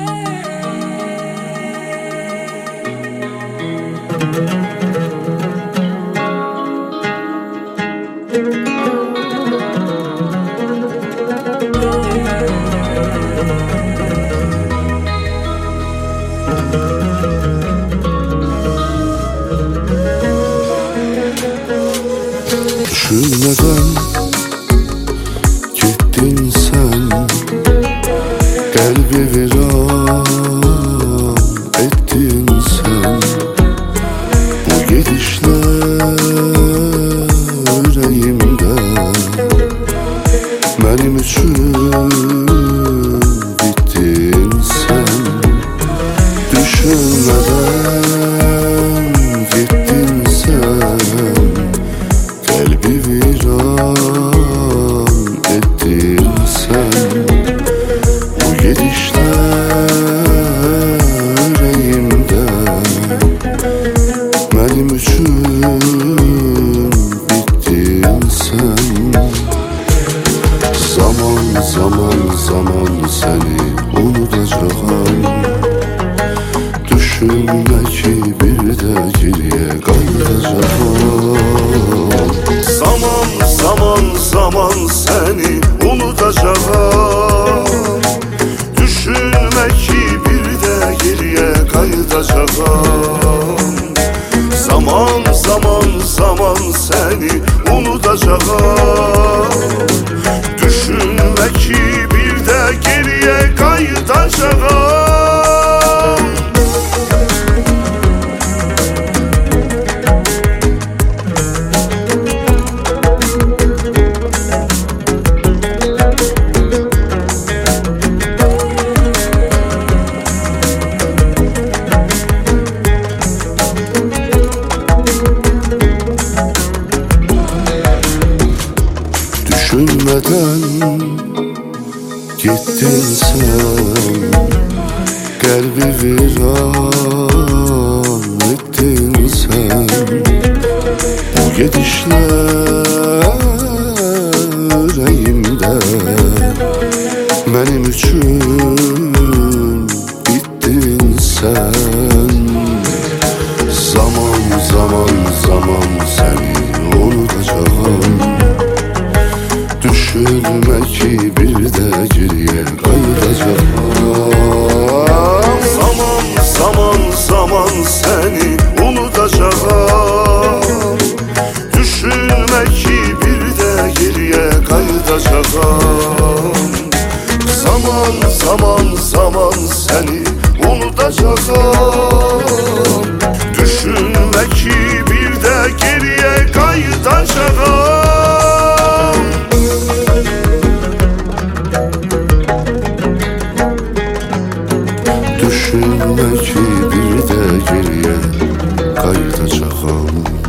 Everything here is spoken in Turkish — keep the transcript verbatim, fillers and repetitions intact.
Düşünmeden gittin sen, kalbi viran ettin sen. Bu gidişle yüreğimde benim için bittin sen. Düşünmeden gittin sen, kalbi viran ettin sen. Bu gidişle yüreğimde benim için bittin sen. Zaman zaman zaman seni unutacağım. Düşünme ki bir de geriye kaydıracağım. Zaman zaman zaman seni unutacağım. Düşünme ki bir de geriye kaydıracağım. Zaman zaman zaman seni unutacağım. Düşünme ki bir de geriye kaydıracağım. Düşünmeden gittin sen, kalbi viran ettin sen. Bu gidişle yüreğimde benim için bittin sen. Zaman zaman zaman seni unutacağım. Düşünme ki bir de geriye kaydıracağım. Zaman zaman zaman seni unutacağım. Düşünme ki bir de geriye kaydıracağım. Zaman zaman zaman seni unutacağım. Düşünme ki bir de geriye kaydıracağım. Düşünme ki bir de geriye kaydıracağım.